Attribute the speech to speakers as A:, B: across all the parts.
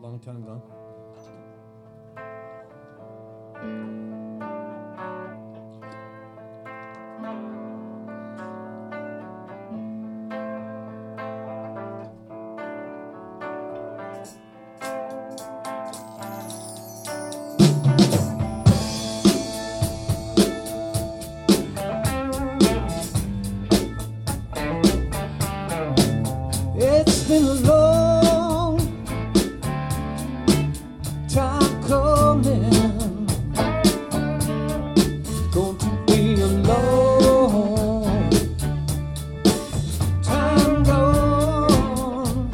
A: long time gone. It's been a long time coming, going to be a long time gone,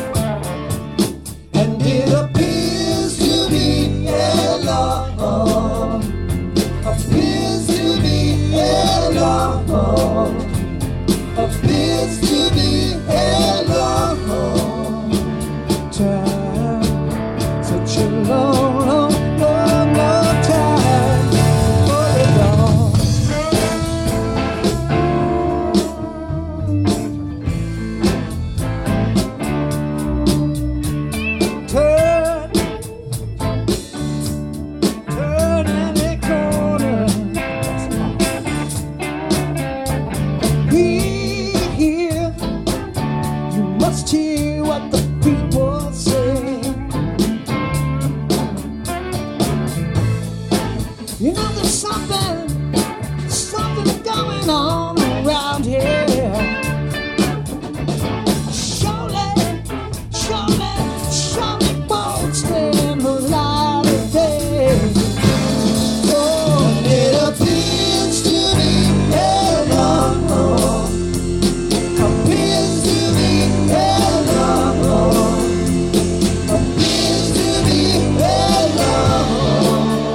A: and it appears to be a long, appears to be a long, appears to be a long time, such a long, long, long, long time for it all. Turn any corner. Be here. You must hear what the people say. You know there's something going on around here. Surely won't stand the light of day. Oh, and it appears to be a long, appears to be a long, appears to be a long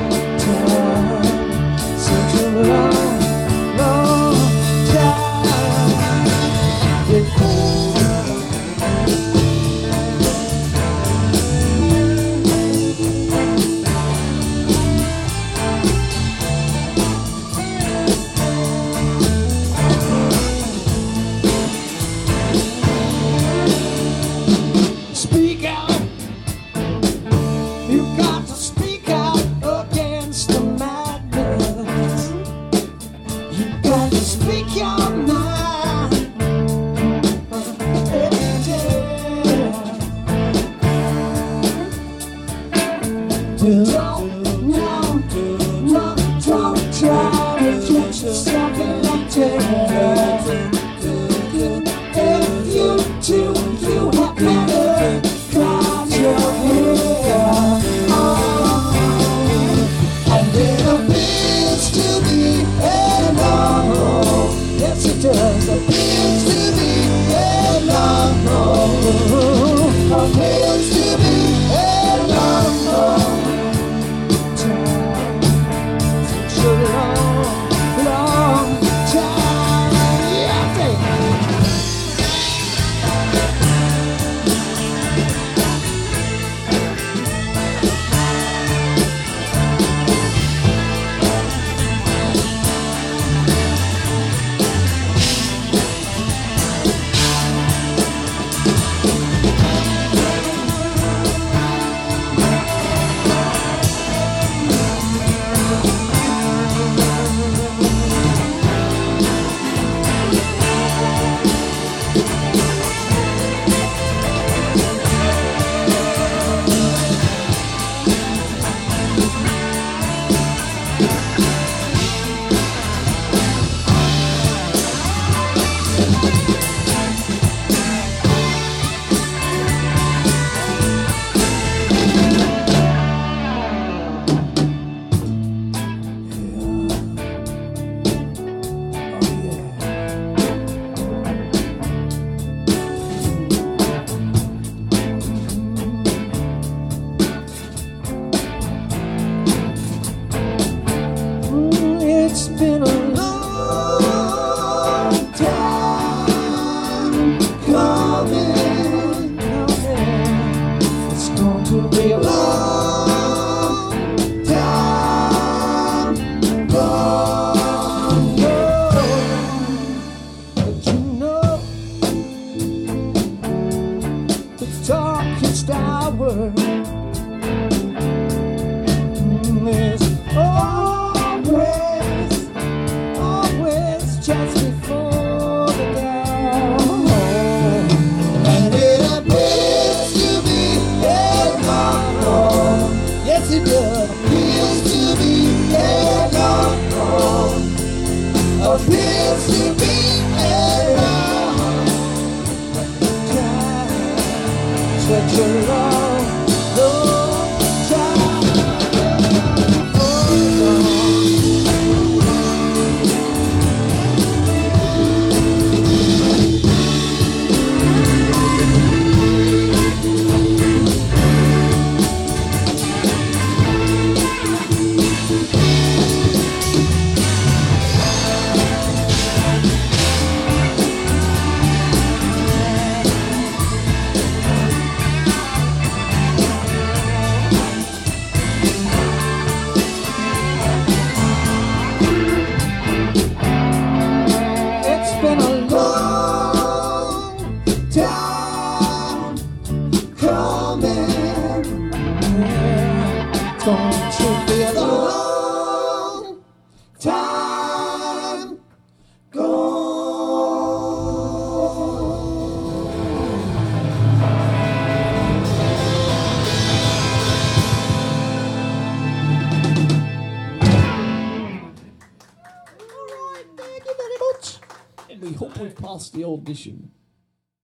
A: time, such a long, long time. Yeah. Speak out. You've got to speak out against the madness. You've got to speak your mind. Don't try to get yourself elected. If you do, you had better cut your hair. And it appears to be a long, yes it does, appears to be a long, appears to be a long our world. There's always just before the dawn. And it appears to be a long road. Yes, it does. Appears to be a long road. Appears to be a long time. Such a long, long time. It's been a long time coming. Don't you feel a long time Alright, thank you very much. And we hope we've passed the audition.